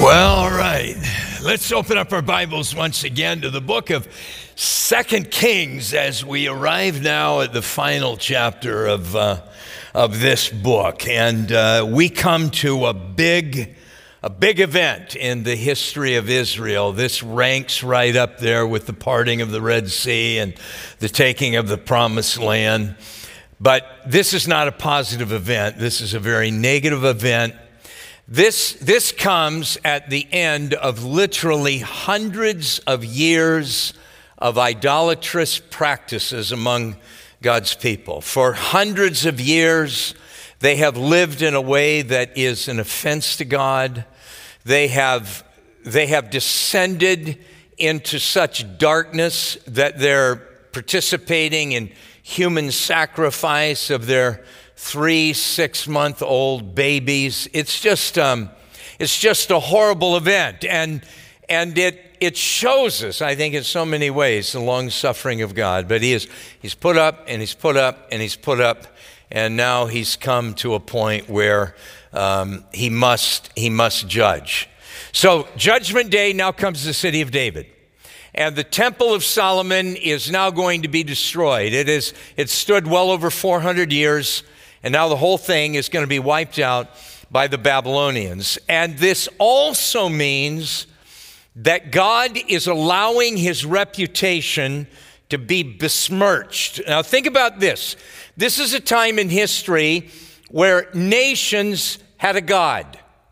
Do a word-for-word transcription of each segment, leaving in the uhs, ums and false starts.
Well, all right. Let's open up our Bibles once again to the book of Second Kings as we arrive now at the final chapter of, uh, of this book. And uh, we come to a big, a big event in the history of Israel. This ranks right up there with the parting of the Red Sea and the taking of the Promised Land. But this is not a positive event. This is a very negative event. This, this comes at the end of literally hundreds of years of idolatrous practices among God's people. For hundreds of years, they have lived in a way that is an offense to God. They have, they have descended into such darkness that they're participating in human sacrifice of their three, six-month-old babies. It's just, um, it's just a horrible event, and and it it shows us, I think, in so many ways, the long suffering of God. But He is He's put up and He's put up and He's put up, and now He's come to a point where um, He must He must judge. So Judgment Day now comes to the city of David. And the Temple of Solomon is now going to be destroyed. It is it stood well over four hundred years. And now the whole thing is going to be wiped out by the Babylonians. And this also means that God is allowing His reputation to be besmirched. Now think about this. This is a time in history where nations had a God.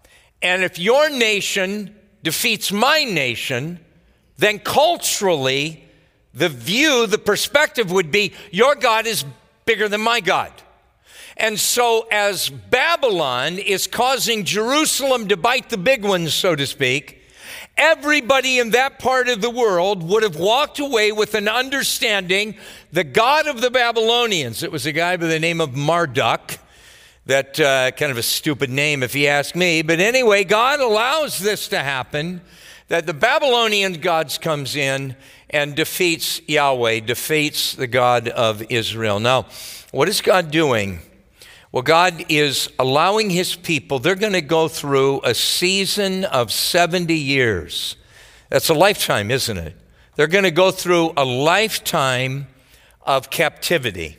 And if your nation defeats my nation, then culturally, the view, the perspective would be, your God is bigger than my God. And so as Babylon is causing Jerusalem to bite the big ones, so to speak, everybody in that part of the world would have walked away with an understanding the God of the Babylonians. It was a guy by the name of Marduk. That uh, kind of a stupid name if you ask me. But anyway, God allows this to happen, that the Babylonian gods comes in and defeats Yahweh, defeats the God of Israel. Now, what is God doing? Well, God is allowing His people, they're going to go through a season of seventy years. That's a lifetime, isn't it? They're going to go through a lifetime of captivity.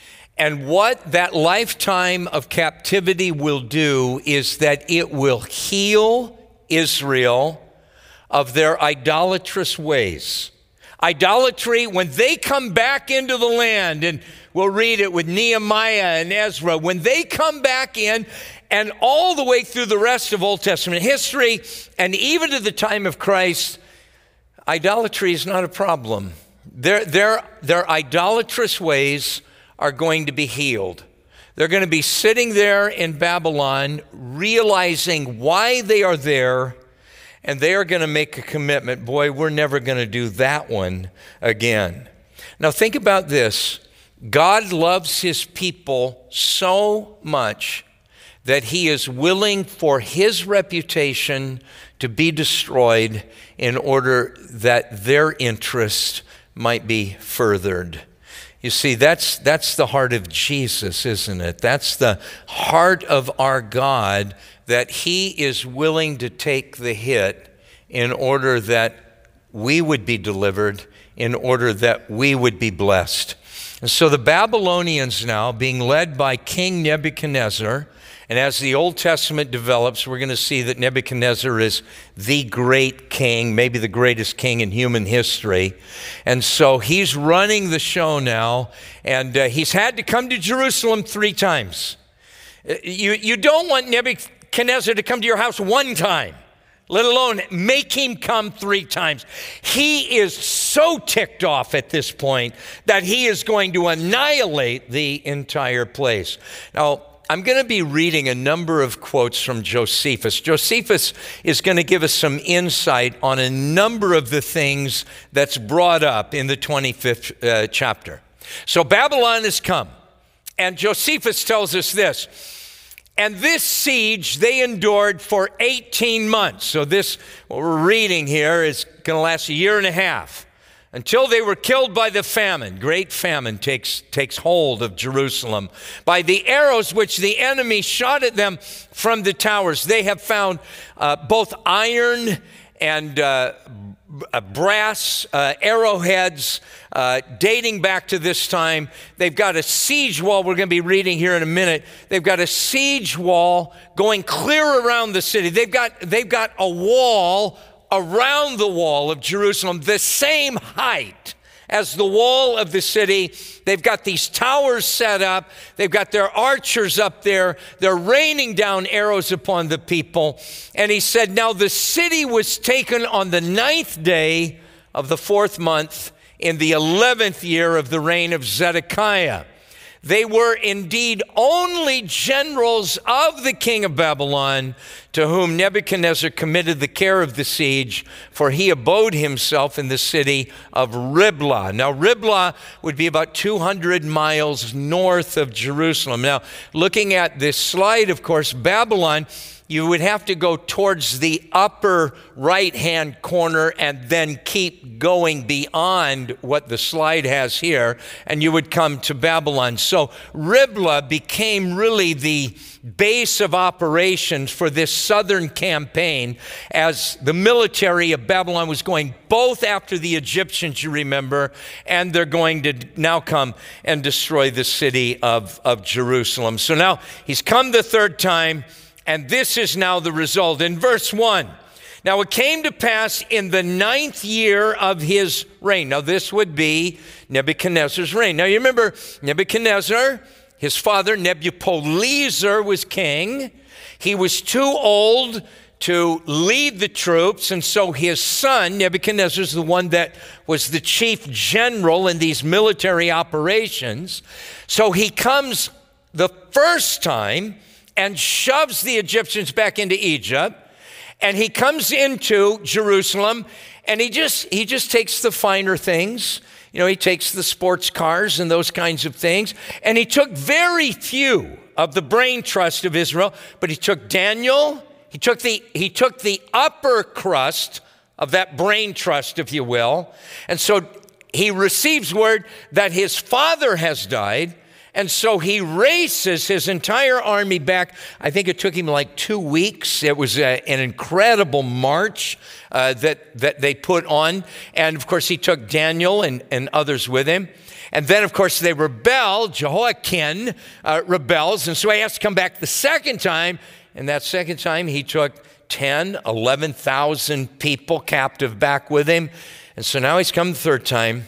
And what that lifetime of captivity will do is that it will heal Israel of their idolatrous ways. Idolatry, when they come back into the land, and we'll read it with Nehemiah and Ezra, when they come back in, and all the way through the rest of Old Testament history, and even to the time of Christ, idolatry is not a problem. Their, their, their idolatrous ways are going to be healed. They're going to be sitting there in Babylon, realizing why they are there, and they are going to make a commitment. Boy, we're never going to do that one again. Now think about this. God loves His people so much that He is willing for His reputation to be destroyed in order that their interest might be furthered. You see, that's, that's the heart of Jesus, isn't it? That's the heart of our God, that He is willing to take the hit in order that we would be delivered, in order that we would be blessed. And so the Babylonians now, being led by King Nebuchadnezzar, and as the Old Testament develops, we're going to see that Nebuchadnezzar is the great king, maybe the greatest king in human history. And so he's running the show now, and uh, he's had to come to Jerusalem three times. You, you don't want Nebuchadnezzar to come to your house one time, let alone make him come three times. He is so ticked off at this point that he is going to annihilate the entire place. Now, I'm going to be reading a number of quotes from Josephus. Josephus is going to give us some insight on a number of the things that's brought up in the twenty-fifth uh, chapter. So Babylon has come, and Josephus tells us this. And this siege they endured for eighteen months. So this, what we're reading here, is going to last a year and a half until they were killed by the famine. Great famine takes, takes hold of Jerusalem. By the arrows which the enemy shot at them from the towers. They have found uh, both iron and uh, brass uh, arrowheads uh, dating back to this time. They've got a siege wall we're going to be reading here in a minute. They've got a siege wall going clear around the city. They've got, they've got a wall around the wall of Jerusalem, the same height as the wall of the city. They've got these towers set up. They've got their archers up there. They're raining down arrows upon the people. And he said, now the city was taken on the ninth day of the fourth month in the eleventh year of the reign of Zedekiah. They were indeed only generals of the king of Babylon, to whom Nebuchadnezzar committed the care of the siege, for he abode himself in the city of Riblah. Now, Riblah would be about two hundred miles north of Jerusalem. Now, looking at this slide, of course, Babylon, you would have to go towards the upper right-hand corner and then keep going beyond what the slide has here, and you would come to Babylon. So Riblah became really the base of operations for this southern campaign, as the military of Babylon was going both after the Egyptians, you remember, and they're going to now come and destroy the city of, of Jerusalem. So now he's come the third time, and this is now the result. In verse one, now it came to pass in the ninth year of his reign. Now this would be Nebuchadnezzar's reign. Now you remember Nebuchadnezzar, his father Nebuchadnezzar was king. He was too old to lead the troops, and so his son Nebuchadnezzar is the one that was the chief general in these military operations. So he comes the first time and shoves the Egyptians back into Egypt. And he comes into Jerusalem, and he just he just takes the finer things. You know, he takes the sports cars and those kinds of things. And he took very few of the brain trust of Israel, but he took Daniel, he took the he took the upper crust of that brain trust, if you will. And so he receives word that his father has died. And so he races his entire army back. I think it took him like two weeks. It was a, an incredible march uh, that, that they put on. And of course, he took Daniel and, and others with him. And then, of course, they rebel. Jehoiakim uh, rebels. And so he has to come back the second time. And that second time, he took ten, eleven thousand people captive back with him. And so now he's come the third time.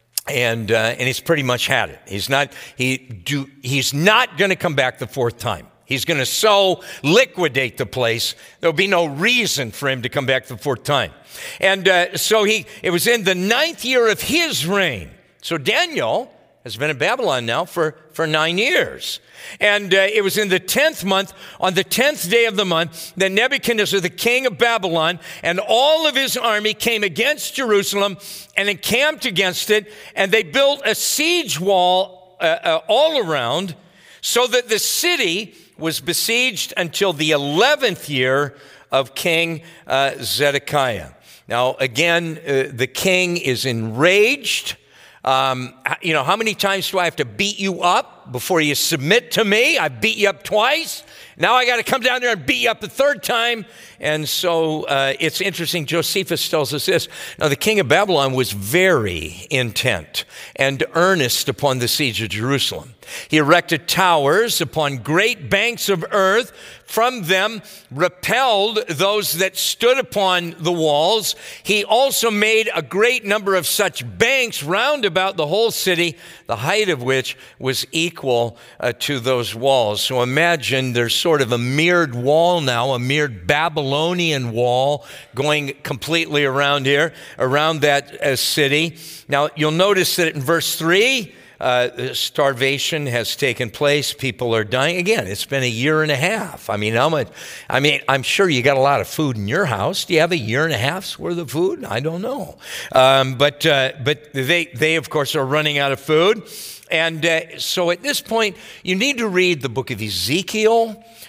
And uh, and he's pretty much had it. He's not he do he's not going to come back the fourth time. He's going to so liquidate the place, there'll be no reason for him to come back the fourth time. And uh, so he it was in the ninth year of his reign. So Daniel has been in Babylon now for, for nine years. And uh, it was in the tenth month, on the tenth day of the month, that Nebuchadnezzar, the king of Babylon, and all of his army came against Jerusalem and encamped against it. And they built a siege wall uh, uh, all around, so that the city was besieged until the eleventh year of King uh, Zedekiah. Now, again, uh, the king is enraged. Um, you know, how many times do I have to beat you up before you submit to me? I beat you up twice. Now I got to come down there and beat you up a third time. And so uh, it's interesting. Josephus tells us this. Now, the king of Babylon was very intent and earnest upon the siege of Jerusalem. He erected towers upon great banks of earth. From them repelled those that stood upon the walls. He also made a great number of such banks round about the whole city, the height of which was equal uh, to those walls. So imagine there's sort of a mirrored wall now, a mirrored Babylonian wall going completely around here, around that uh, city. Now, you'll notice that in verse three, Uh, starvation has taken place. People are dying. Again, it's been a year and a half. I mean, how much? I mean, I'm sure you got a lot of food in your house. Do you have a year and a half's worth of food? I don't know. Um, but uh, but they they of course are running out of food, and uh, so at this point, you need to read the book of Ezekiel,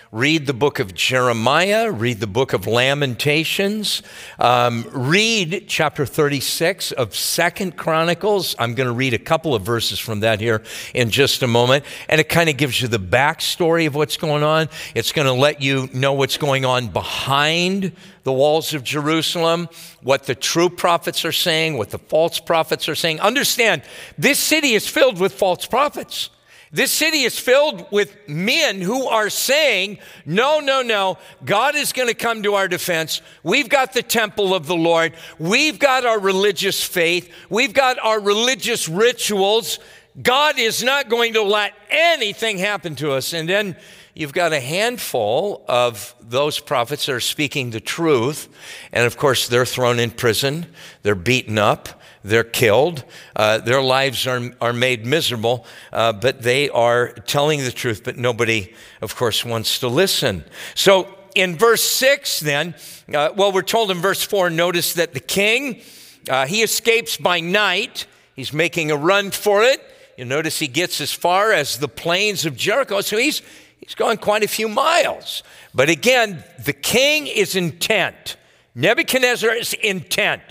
read the book of Jeremiah, read the book of Lamentations, um, read chapter thirty-six of Second Chronicles. I'm going to read a couple of verses from that here in just a moment. And it kind of gives you the backstory of what's going on. It's going to let you know what's going on behind the walls of Jerusalem, what the true prophets are saying, what the false prophets are saying. Understand, this city is filled with false prophets. This city is filled with men who are saying, no, no, no, God is going to come to our defense. We've got the temple of the Lord. We've got our religious faith. We've got our religious rituals. God is not going to let anything happen to us. And then you've got a handful of those prophets that are speaking the truth. And of course, they're thrown in prison. They're beaten up. They're killed. Uh, their lives are, are made miserable, uh, but they are telling the truth, but nobody, of course, wants to listen. So in verse six then, uh, well, we're told in verse four, notice that the king, uh, he escapes by night. He's making a run for it. You notice he gets as far as the plains of Jericho. So he's, he's gone quite a few miles. But again, the king is intent. Nebuchadnezzar is intent.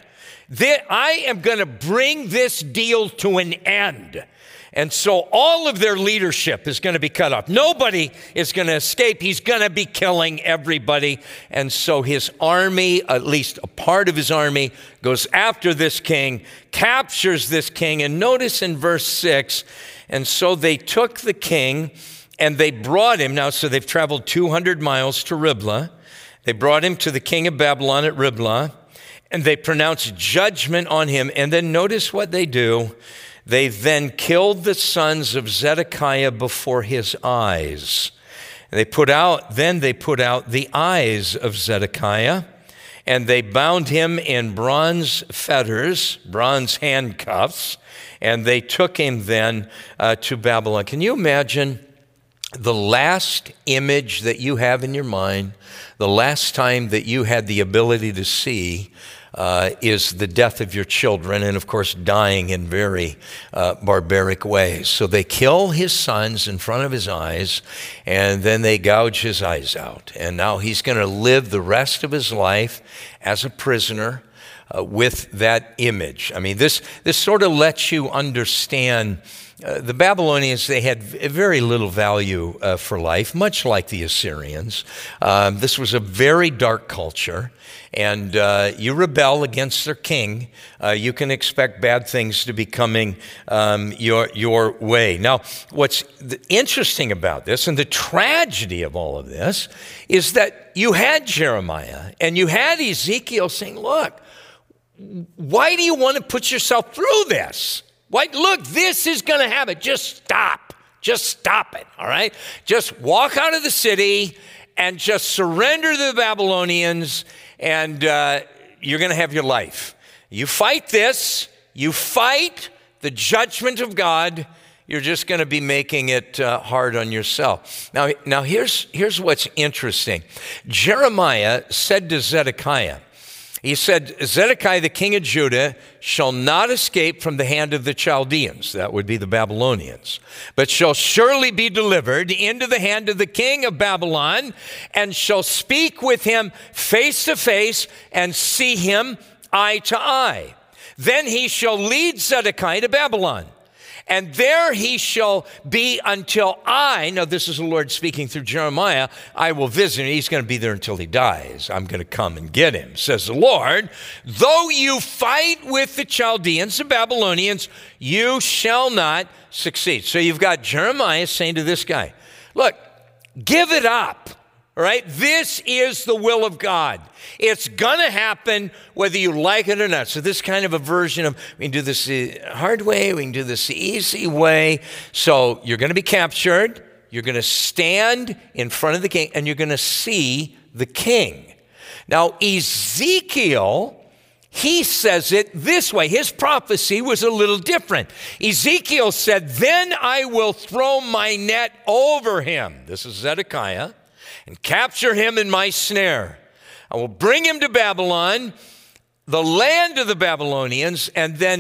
I am going to bring this deal to an end. And so all of their leadership is going to be cut off. Nobody is going to escape. He's going to be killing everybody. And so his army, at least a part of his army, goes after this king, captures this king. And notice in verse six, and so they took the king and they brought him. Now, so they've traveled two hundred miles to Riblah. They brought him to the king of Babylon at Riblah. And they pronounce judgment on him. And then notice what they do. They then killed the sons of Zedekiah before his eyes. And they put out, then they put out the eyes of Zedekiah, and they bound him in bronze fetters, bronze handcuffs, and they took him then uh, to Babylon. Can you imagine the last image that you have in your mind, the last time that you had the ability to see, Uh, is the death of your children, and of course dying in very uh, barbaric ways. So they kill his sons in front of his eyes, and then they gouge his eyes out. And now he's going to live the rest of his life as a prisoner uh, with that image. I mean, this, this sort of lets you understand Uh, the Babylonians, they had very little value uh, for life, much like the Assyrians. Um, this was a very dark culture, and uh, you rebel against their king, uh, you can expect bad things to be coming um, your, your way. Now, what's interesting about this, and the tragedy of all of this, is that you had Jeremiah and you had Ezekiel saying, look, why do you want to put yourself through this? Why, look, this is going to happen. Just stop. Just stop it, all right? Just walk out of the city and just surrender to the Babylonians, and uh, you're going to have your life. You fight this. You fight the judgment of God. You're just going to be making it uh, hard on yourself. Now, now here's, here's what's interesting. Jeremiah said to Zedekiah, he said, Zedekiah, the king of Judah, shall not escape from the hand of the Chaldeans, that would be the Babylonians, but shall surely be delivered into the hand of the king of Babylon, and shall speak with him face to face and see him eye to eye. Then he shall lead Zedekiah to Babylon, and there he shall be until I, now this is the Lord speaking through Jeremiah, I will visit him. He's going to be there until he dies. I'm going to come and get him, says the Lord. Though you fight with the Chaldeans, the Babylonians, you shall not succeed. So you've got Jeremiah saying to this guy, look, give it up. All right, this is the will of God. It's going to happen whether you like it or not. So this kind of a version of, we can do this the hard way, we can do this the easy way. So you're going to be captured, you're going to stand in front of the king, and you're going to see the king. Now, Ezekiel, he says it this way. His prophecy was a little different. Ezekiel said, then I will throw my net over him. This is Zedekiah. And capture him in my snare. I will bring him to Babylon, the land of the Babylonians, and then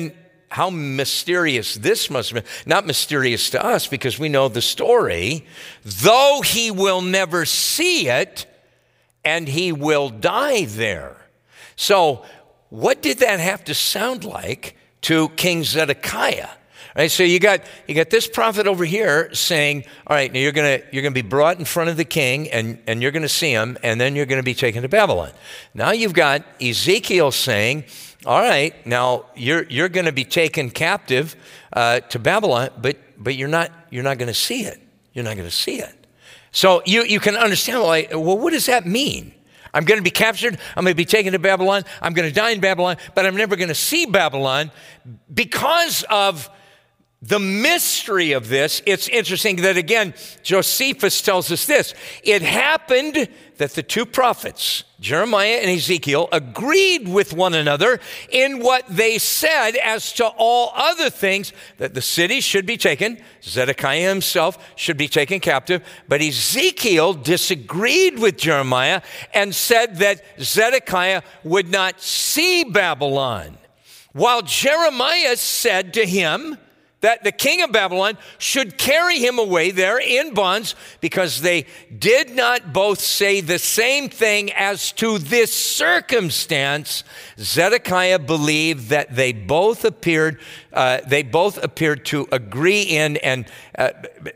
how mysterious this must have been. Not mysterious to us because we know the story. Though he will never see it, and he will die there. So what did that have to sound like to King Zedekiah? Right, so you got you got this prophet over here saying, all right, now you're gonna you're gonna be brought in front of the king, and, and you're gonna see him, and then you're gonna be taken to Babylon. Now you've got Ezekiel saying, all right, now you're you're gonna be taken captive uh, to Babylon, but but you're not you're not gonna see it. You're not gonna see it. So you you can understand why. Well, what does that mean? I'm going to be captured. I'm going to be taken to Babylon. I'm going to die in Babylon, but I'm never going to see Babylon because of the mystery of this. It's interesting that, again, Josephus tells us this. It happened that the two prophets, Jeremiah and Ezekiel, agreed with one another in what they said as to all other things, that the city should be taken, Zedekiah himself should be taken captive, but Ezekiel disagreed with Jeremiah and said that Zedekiah would not see Babylon, while Jeremiah said to him that the king of Babylon should carry him away there in bonds, because they did not both say the same thing as to this circumstance. Zedekiah believed that they both appeared, uh, they both appeared to agree in, and uh,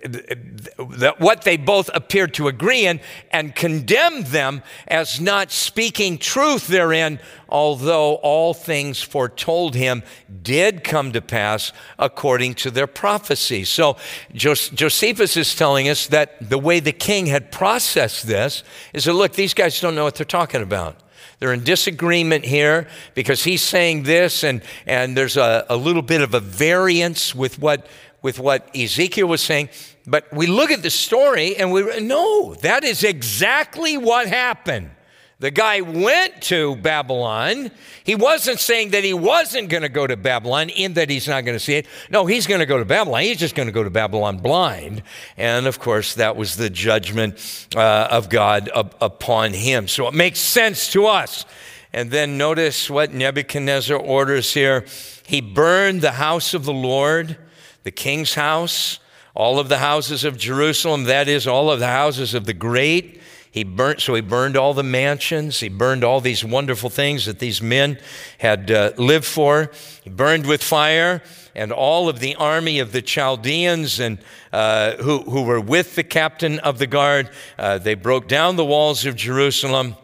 that what they both appeared to agree in, and condemned them as not speaking truth therein, although all things foretold him did come to pass according to their prophecy. So Jos- Josephus is telling us that the way the king had processed this is that, look, these guys don't know what they're talking about. They're in disagreement here because he's saying this, and, and there's a, a little bit of a variance with what, with what Ezekiel was saying. But we look at the story and we no, that is exactly what happened. The guy went to Babylon. He wasn't saying that he wasn't going to go to Babylon in that he's not going to see it. No, he's going to go to Babylon. He's just going to go to Babylon blind. And of course, that was the judgment uh, of God up, upon him. So it makes sense to us. And then notice what Nebuchadnezzar orders here. He burned the house of the Lord, the king's house, all of the houses of Jerusalem, that is, all of the houses of the great. He burnt, so he burned all the mansions. He burned all these wonderful things that these men had uh, lived for. He burned with fire, and all of the army of the Chaldeans and uh, who, who were with the captain of the guard. Uh, they broke down the walls of Jerusalem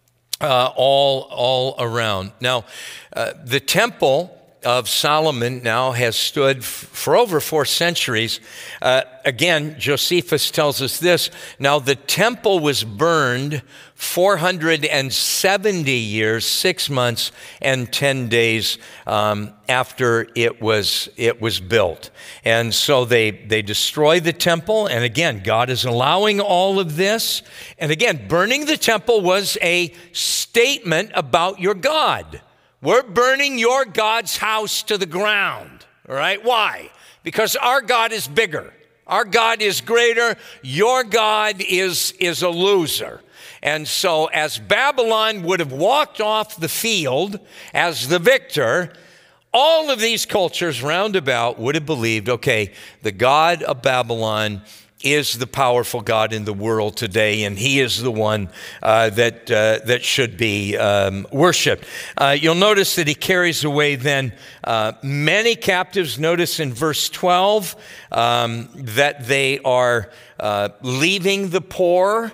uh, all, all around. Now, uh, the temple of Solomon now has stood f- for over four centuries. Uh, again, Josephus tells us this. Now, the temple was burned four hundred seventy years, six months, and ten days um, after it was it was built. And so they, they destroy the temple. And again, God is allowing all of this. And again, burning the temple was a statement about your God. We're burning your God's house to the ground, all right? Why? Because our God is bigger. Our God is greater. Your God is, is a loser. And so as Babylon would have walked off the field as the victor, all of these cultures round about would have believed, okay, the God of Babylon is the powerful God in the world today, and he is the one uh, that uh, that should be um, worshipped. Uh, you'll notice that he carries away then uh, many captives. Notice in verse twelve um, that they are uh, leaving the poor.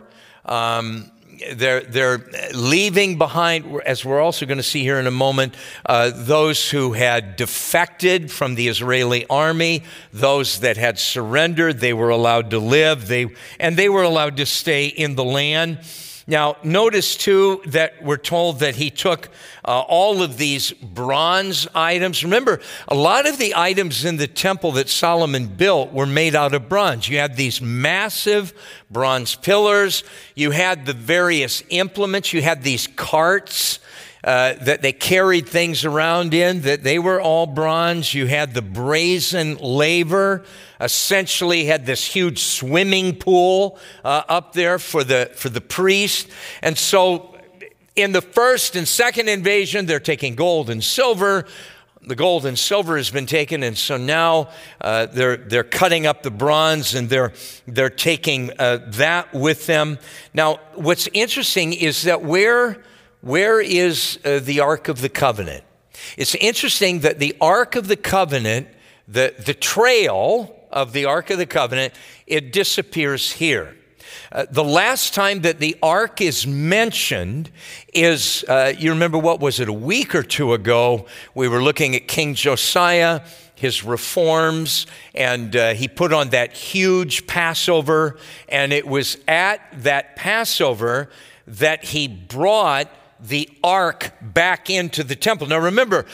Um, They're, they're leaving behind, as we're also going to see here in a moment, uh, those who had defected from the Israeli army, those that had surrendered. They were allowed to live, they, and they were allowed to stay in the land. Now, notice, too, that we're told that he took uh, all of these bronze items. Remember, a lot of the items in the temple that Solomon built were made out of bronze. You had these massive bronze pillars. You had the various implements. You had these carts uh, that they carried things around in, that they were all bronze. You had the brazen laver. Essentially had this huge swimming pool uh, up there for the for the priest. And so in the first and second invasion, they're taking gold and silver. the gold and silver has been taken, and so now uh, they're they're cutting up the bronze, and they're they're taking uh, that with them. Now, what's interesting is that where where is uh, the Ark of the Covenant? It's interesting that the Ark of the Covenant, the the trail of the Ark of the Covenant, it disappears here. Uh, the last time that the ark is mentioned is, uh, you remember, what was it, a week or two ago, we were looking at King Josiah, his reforms, and uh, he put on that huge Passover, and it was at that Passover that he brought the ark back into the temple. Now remember,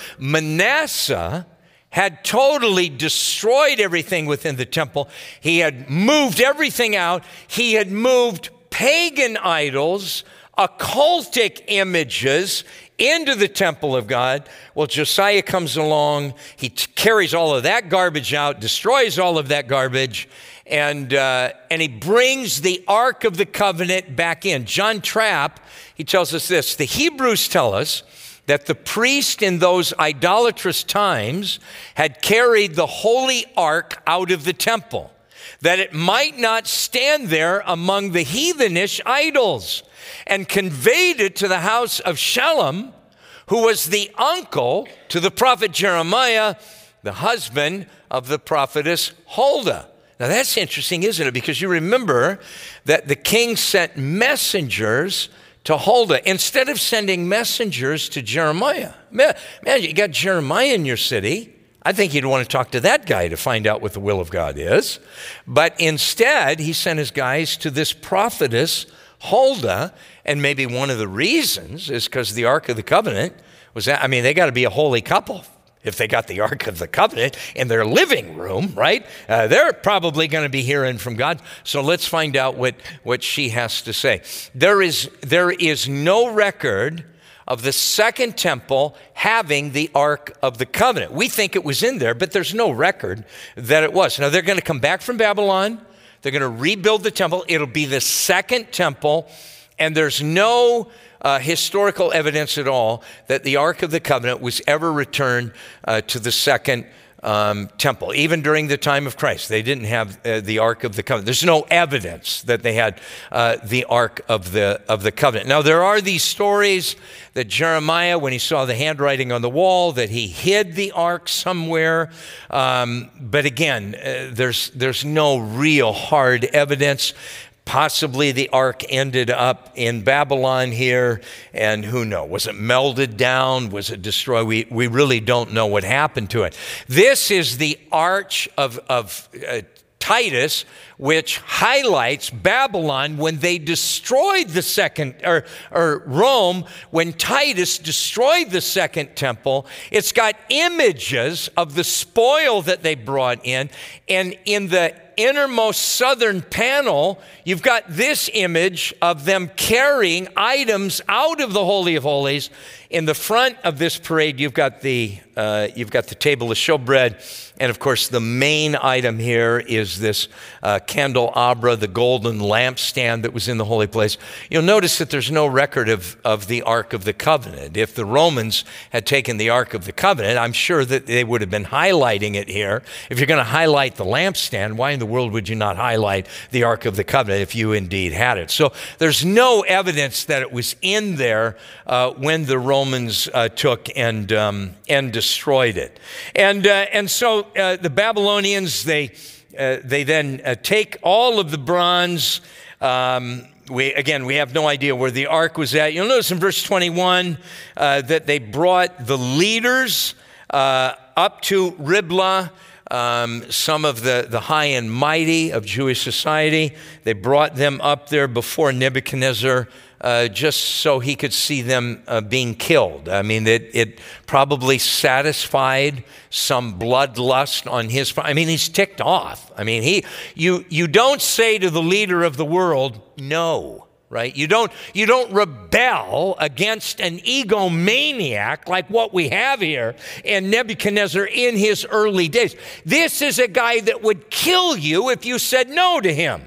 Manasseh had totally destroyed everything within the temple. He had moved everything out. He had moved pagan idols, occultic images into the temple of God. Well, Josiah comes along. He t- carries all of that garbage out, destroys all of that garbage, and uh, and he brings the Ark of the Covenant back in. John Trapp, he tells us this: the Hebrews tell us that the priest in those idolatrous times had carried the holy ark out of the temple, that it might not stand there among the heathenish idols, and conveyed it to the house of Shallum, who was the uncle to the prophet Jeremiah, the husband of the prophetess Huldah. Now that's interesting, isn't it? Because you remember that the king sent messengers to Huldah instead of sending messengers to Jeremiah. Man, man, you got Jeremiah in your city. I think you'd want to talk to that guy to find out what the will of God is. But instead, he sent his guys to this prophetess Huldah, and maybe one of the reasons is because the Ark of the Covenant was that, I mean, they got to be a holy couple. If they got the Ark of the Covenant in their living room, right? Uh, they're probably going to be hearing from God. So let's find out what, what she has to say. There is, there is no record of the second temple having the Ark of the Covenant. We think it was in there, but there's no record that it was. Now, they're going to come back from Babylon. They're going to rebuild the temple. It'll be the second temple, and there's no Uh, historical evidence at all that the Ark of the Covenant was ever returned uh, to the second um, temple. Even during the time of Christ, they didn't have uh, the Ark of the Covenant. There's no evidence that they had uh, the Ark of the of the Covenant. Now, there are these stories that Jeremiah, when he saw the handwriting on the wall, that he hid the Ark somewhere. Um, but again, uh, there's there's no real hard evidence. Possibly the ark ended up in Babylon here, and who knows? Was it melded down? Was it destroyed? We, we really don't know what happened to it. This is the Arch of, of uh, Titus, which highlights Babylon when they destroyed the second, or, or Rome, when Titus destroyed the second temple. It's got images of the spoil that they brought in, and in the innermost southern panel, you've got this image of them carrying items out of the Holy of Holies. In the front of this parade, you've got the uh, you've got the table of showbread, and of course, the main item here is this uh, candelabra, the golden lampstand that was in the holy place. You'll notice that there's no record of of the Ark of the Covenant. If the Romans had taken the Ark of the Covenant, I'm sure that they would have been highlighting it here. If you're going to highlight the lampstand, why in the world would you not highlight the Ark of the Covenant if you indeed had it? So there's no evidence that it was in there uh, when the Romans uh, took and um, and destroyed it. And uh, and so uh, the Babylonians, they uh, they then uh, take all of the bronze. Um, we again, we have no idea where the ark was at. You'll notice in verse twenty-one uh, that they brought the leaders uh, up to Riblah. Um, some of the, the high and mighty of Jewish society, they brought them up there before Nebuchadnezzar uh, just so he could see them uh, being killed. I mean, it, it probably satisfied some bloodlust on his part. I mean, he's ticked off. I mean, he you you don't say to the leader of the world, no. Right? You don't, you don't rebel against an egomaniac like what we have here in Nebuchadnezzar in his early days. This is a guy that would kill you if you said no to him.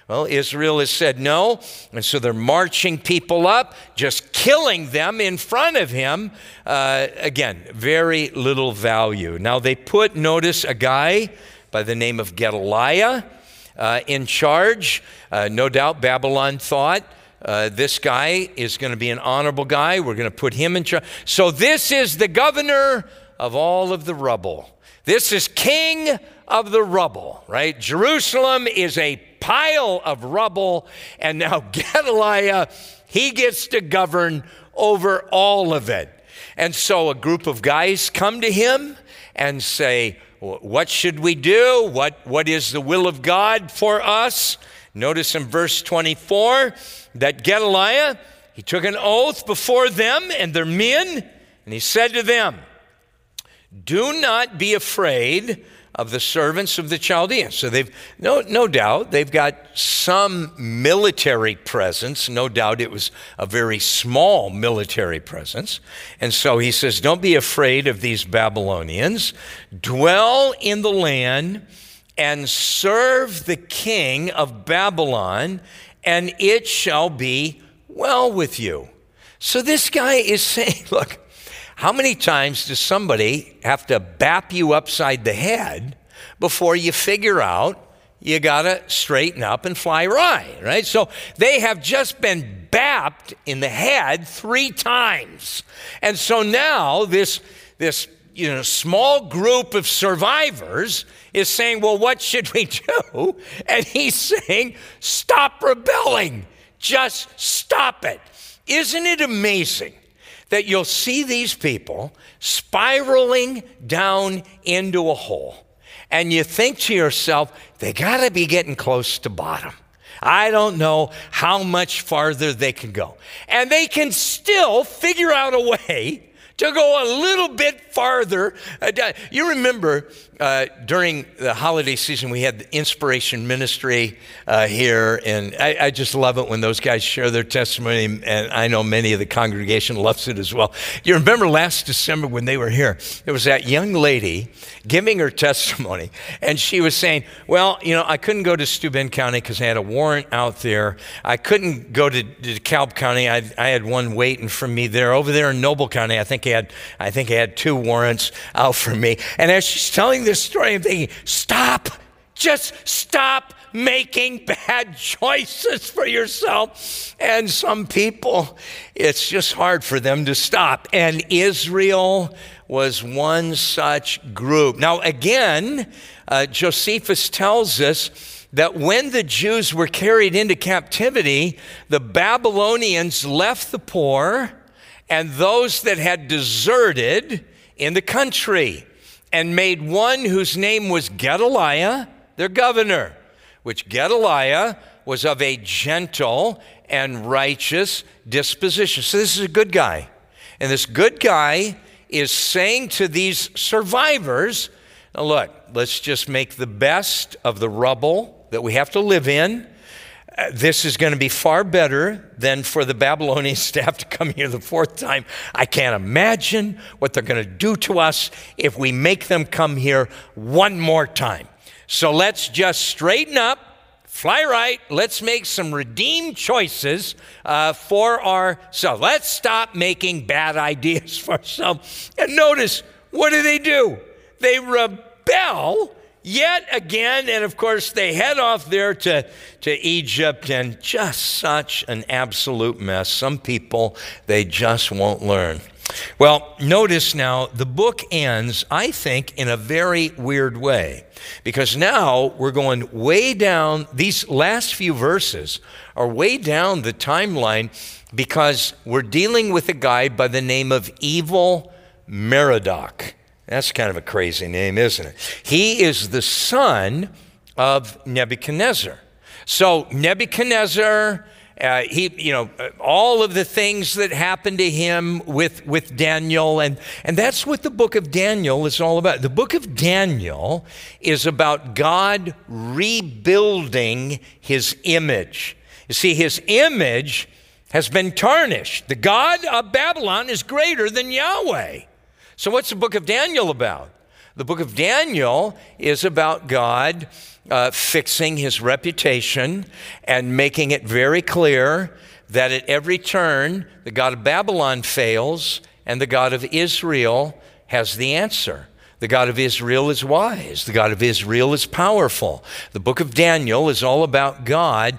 Well, Israel has said no, and so they're marching people up, just killing them in front of him. Uh, again, very little value. Now they put, notice, a guy by the name of Gedaliah uh, in charge. Uh, no doubt Babylon thought, uh, this guy is going to be an honorable guy. We're going to put him in charge. So this is the governor of all of the rubble. This is king of the rubble, right? Jerusalem is a pile of rubble, and now Gedaliah, he gets to govern over all of it. And so a group of guys come to him and say, what should we do? What, what is the will of God for us? Notice in verse twenty-four that Gedaliah, he took an oath before them and their men, and he said to them, do not be afraid of the servants of the Chaldeans. So they've, no, no doubt, they've got some military presence. No doubt it was a very small military presence. And so he says, don't be afraid of these Babylonians. Dwell in the land and serve the king of Babylon, and it shall be well with you. So this guy is saying, look, how many times does somebody have to bap you upside the head before you figure out you got to straighten up and fly right, right? So they have just been bapped in the head three times. And so now this, this you know, small group of survivors is saying, well, what should we do? And he's saying, stop rebelling. Just stop it. Isn't it amazing that you'll see these people spiraling down into a hole, and you think to yourself, they got to be getting close to bottom. I don't know how much farther they can go. And they can still figure out a way to go a little bit farther. You remember uh, during the holiday season, we had the Inspiration Ministry uh, here, and I, I just love it when those guys share their testimony, and I know many of the congregation loves it as well. You remember last December when they were here, there was that young lady giving her testimony, and she was saying, well, you know, I couldn't go to Steuben County because I had a warrant out there. I couldn't go to, to DeKalb County. I, I had one waiting for me there. Over there in Noble County, I think I had, I think I had two warrants out for me. And as she's telling this story, I'm thinking, stop, just stop making bad choices for yourself. And some people, it's just hard for them to stop. And Israel was one such group. Now, again, uh, Josephus tells us that when the Jews were carried into captivity, the Babylonians left the poor and those that had deserted in the country, and made one whose name was Gedaliah their governor, which Gedaliah was of a gentle and righteous disposition. So this is a good guy. And this good guy is saying to these survivors, now look, let's just make the best of the rubble that we have to live in. Uh, this is going to be far better than for the Babylonians to have to come here the fourth time. I can't imagine what they're going to do to us if we make them come here one more time. So let's just straighten up, fly right. Let's make some redeemed choices uh, for ourselves. Let's stop making bad ideas for ourselves. And notice, what do they do? They rebel yet again, and of course they head off there to, to Egypt, and just such an absolute mess. Some people, they just won't learn. Well, notice now, the book ends, I think, in a very weird way, because now we're going way down. These last few verses are way down the timeline, because we're dealing with a guy by the name of Evil Merodach. That's kind of a crazy name, isn't it? He is the son of Nebuchadnezzar. So Nebuchadnezzar, uh, he, you know, all of the things that happened to him with, with Daniel, and, and that's what the book of Daniel is all about. The book of Daniel is about God rebuilding his image. You see, his image has been tarnished. The God of Babylon is greater than Yahweh. So what's the book of Daniel about? The book of Daniel is about God uh, fixing his reputation and making it very clear that at every turn, the God of Babylon fails and the God of Israel has the answer. The God of Israel is wise. The God of Israel is powerful. The book of Daniel is all about God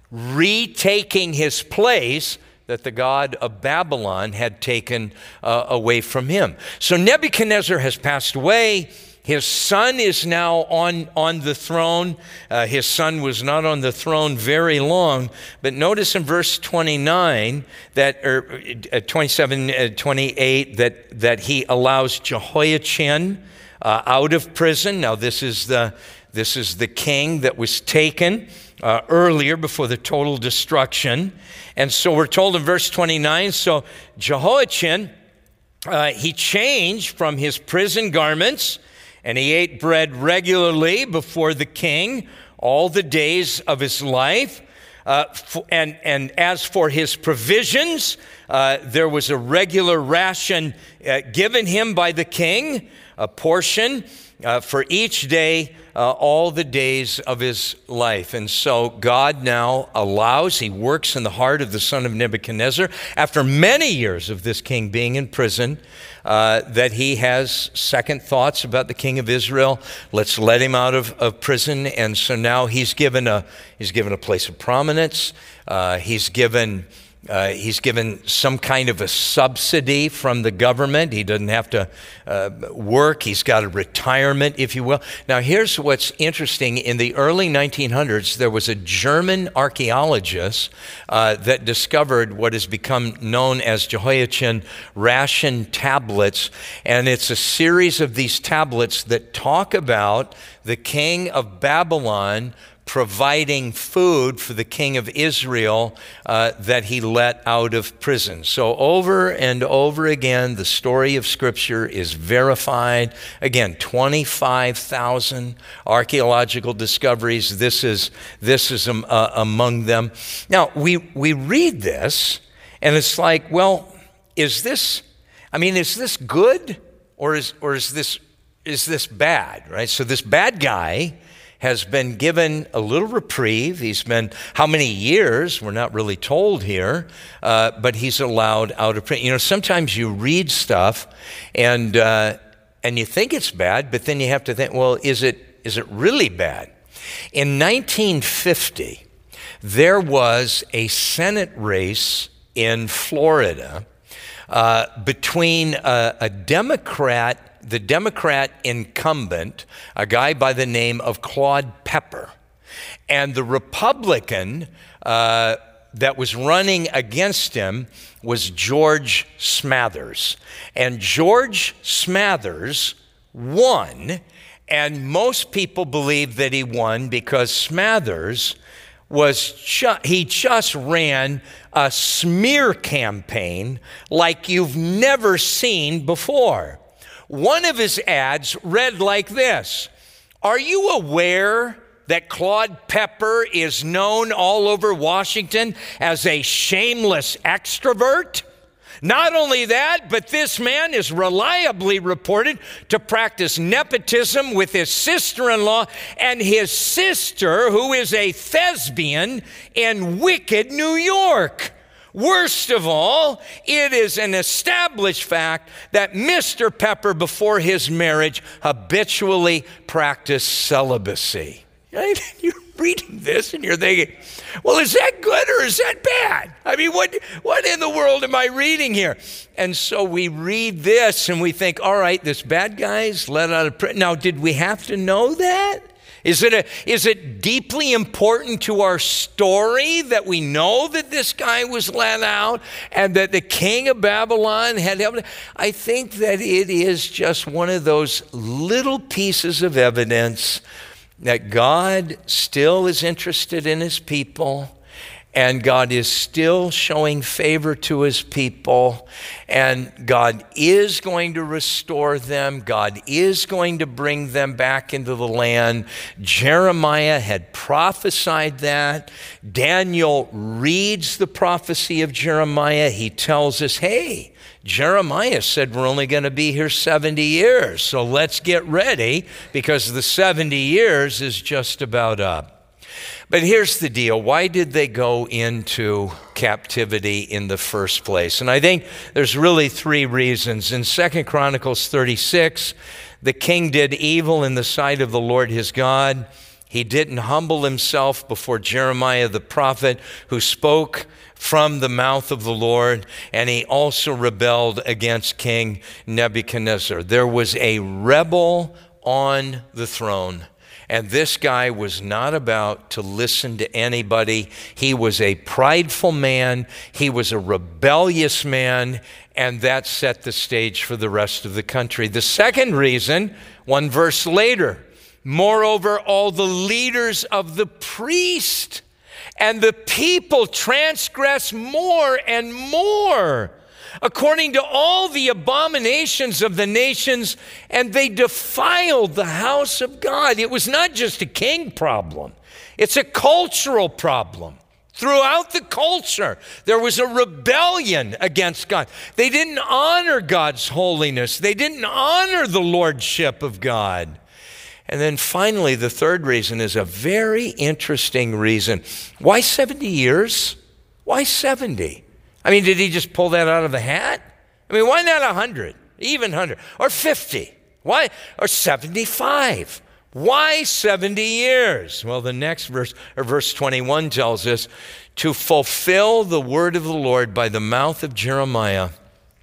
retaking his place that the God of Babylon had taken uh, away from him. So Nebuchadnezzar has passed away. His son is now on, on the throne. Uh, his son was not on the throne very long, but notice in verse twenty-nine, that, or uh, twenty-seven, uh, twenty-eight, that, that he allows Jehoiachin uh, out of prison. Now this is the, this is the king that was taken uh, earlier before the total destruction. And so we're told in verse twenty-nine, so Jehoiachin, uh, he changed from his prison garments, and he ate bread regularly before the king all the days of his life. Uh, f- and, and as for his provisions, uh, there was a regular ration uh, given him by the king, a portion uh, for each day, uh, all the days of his life. And so God now allows, he works in the heart of the son of Nebuchadnezzar, after many years of this king being in prison, uh, that he has second thoughts about the king of Israel. Let's let him out of, of prison. And so now he's given a, he's given a place of prominence. Uh, he's given... Uh, he's given some kind of a subsidy from the government. He doesn't have to uh, work. He's got a retirement, if you will. Now, here's what's interesting. In the early nineteen hundreds, there was a German archaeologist uh, that discovered what has become known as Jehoiachin ration tablets. And it's a series of these tablets that talk about the king of Babylon providing food for the king of Israel uh, that he let out of prison. So over and over again, the story of Scripture is verified. Again, twenty-five thousand archaeological discoveries. This is, this is um, uh, among them. Now, we, we read this, and it's like, well, is this, I mean, is this good, or is, or is this, is this bad, right? So this bad guy has been given a little reprieve. He's been, how many years? We're not really told here, uh, but he's allowed out of prison. You know, sometimes you read stuff and uh, and you think it's bad, but then you have to think, well, is it is it really bad? In nineteen fifty, there was a Senate race in Florida uh, between a, a Democrat the Democrat incumbent, a guy by the name of Claude Pepper, and the Republican uh, that was running against him was George Smathers. And George Smathers won, and most people believe that he won because Smathers was ju- he just ran a smear campaign like you've never seen before. One of his ads read like this: "Are you aware that Claude Pepper is known all over Washington as a shameless extrovert? Not only that, but this man is reliably reported to practice nepotism with his sister-in-law and his sister, who is a thespian in wicked New York. Worst of all, it is an established fact that Mister Pepper, before his marriage, habitually practiced celibacy." Right? You're reading this and you're thinking, well, is that good or is that bad? I mean, what, what in the world am I reading here? And so we read this and we think, all right, this bad guy's let out of prison. Now, did we have to know that? Is it, a, is it deeply important to our story that we know that this guy was let out and that the king of Babylon had helped? I think that it is just one of those little pieces of evidence that God still is interested in his people, And God is still showing favor to his people. And God is going to restore them. God is going to bring them back into the land. Jeremiah had prophesied that. Daniel reads the prophecy of Jeremiah. He tells us, hey, Jeremiah said we're only going to be here seventy years. So let's get ready because the seventy years is just about up. But here's the deal. Why did they go into captivity in the first place? And I think there's really three reasons. In Second Chronicles thirty-six, the king did evil in the sight of the Lord his God. He didn't humble himself before Jeremiah the prophet, who spoke from the mouth of the Lord, and he also rebelled against King Nebuchadnezzar. There was a rebel on the throne. And this guy was not about to listen to anybody. He was a prideful man. He was a rebellious man. And that set the stage for the rest of the country. The second reason, one verse later, moreover, all the leaders of the priest and the people transgress more and more, according to all the abominations of the nations, and they defiled the house of God. It was not just a king problem. It's a cultural problem. Throughout the culture, there was a rebellion against God. They didn't honor God's holiness. They didn't honor the lordship of God. And then finally, the third reason is a very interesting reason. Why seventy years? Why seventy? I mean, did he just pull that out of the hat? I mean, why not one hundred, even one hundred, or fifty? Why? Or seventy-five? Why seventy years? Well, the next verse, or verse twenty-one tells us, to fulfill the word of the Lord by the mouth of Jeremiah,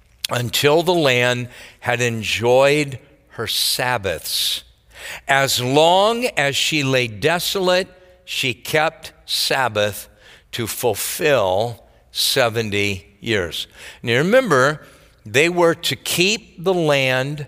until the land had enjoyed her Sabbaths. As long as she lay desolate, she kept Sabbath to fulfill seventy years. Now remember, they were to keep the land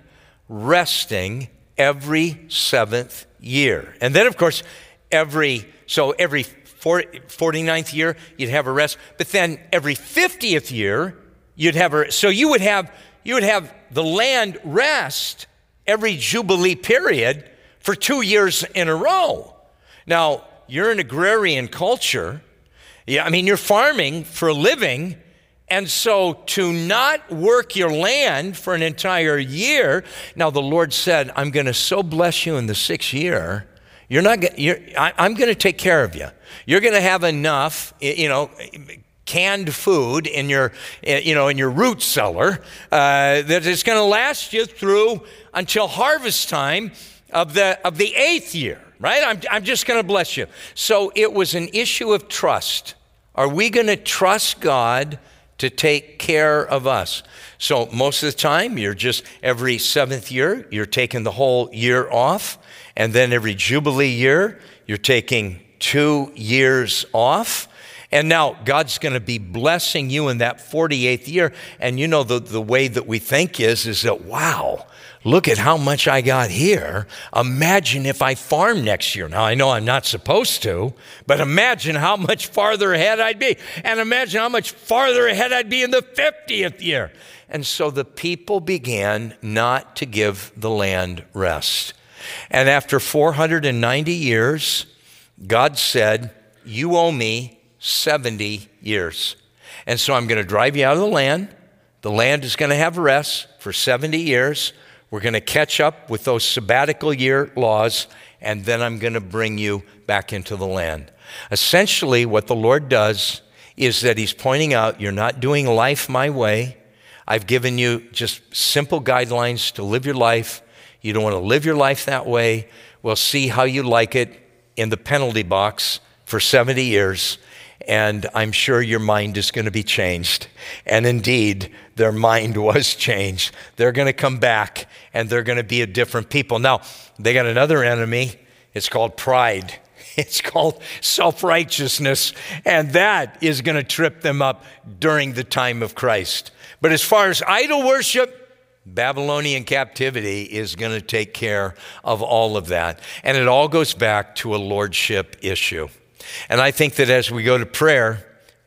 resting every seventh year. And then, of course, every, so every forty-ninth year, you'd have a rest. But then every fiftieth year, you'd have a, so you would have, you would have the land rest every Jubilee period for two years in a row. Now, you're an agrarian culture. Yeah, I mean, you're farming for a living, and so to not work your land for an entire year, now the Lord said, I'm going to so bless you in the sixth year, you're not, you're, I, I'm going to take care of you. You're going to have enough, you know, canned food in your, you know, in your root cellar uh, that it's going to last you through until harvest time of the of the eighth year, right? I'm, I'm just going to bless you. So it was an issue of trust. Are we going to trust God to take care of us? So most of the time, you're just every seventh year, you're taking the whole year off. And then every Jubilee year, you're taking two years off. And now God's going to be blessing you in that forty-eighth year. And you know, the, the way that we think is, is that, wow, look at how much I got here. Imagine if I farm next year. Now, I know I'm not supposed to, but imagine how much farther ahead I'd be. And imagine how much farther ahead I'd be in the fiftieth year. And so the people began not to give the land rest. And after four hundred ninety years, God said, you owe me seventy years. And so I'm going to drive you out of the land. The land is going to have rest for seventy years. We're going to catch up with those sabbatical year laws, and then I'm going to bring you back into the land. Essentially, what the Lord does is that he's pointing out, you're not doing life my way. I've given you just simple guidelines to live your life. You don't want to live your life that way. We'll see how you like it in the penalty box for seventy years. And I'm sure your mind is going to be changed. And indeed, their mind was changed. They're going to come back, and they're going to be a different people. Now, they got another enemy. It's called pride. It's called self-righteousness. And that is going to trip them up during the time of Christ. But as far as idol worship, Babylonian captivity is going to take care of all of that. And it all goes back to a lordship issue. And I think that as we go to prayer,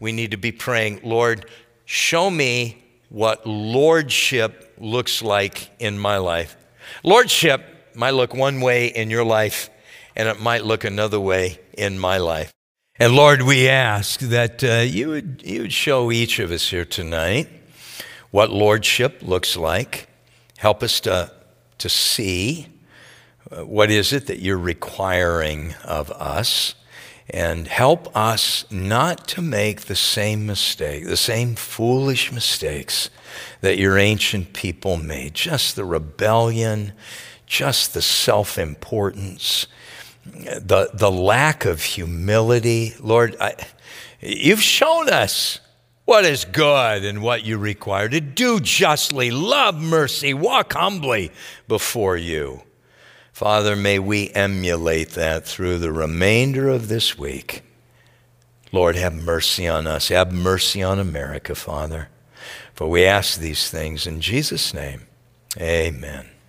we need to be praying, Lord, show me what lordship looks like in my life. Lordship might look one way in your life, and it might look another way in my life. And Lord, we ask that uh, you would, you would show each of us here tonight what lordship looks like. Help us to, to see uh, what is it that you're requiring of us, and help us not to make the same mistake, the same foolish mistakes that your ancient people made. Just the rebellion, just the self-importance, the, the lack of humility. Lord, I, you've shown us what is good and what you require: to do justly, love mercy, walk humbly before you. Father, may we emulate that through the remainder of this week. Lord, have mercy on us. Have mercy on America, Father. For we ask these things in Jesus' name. Amen.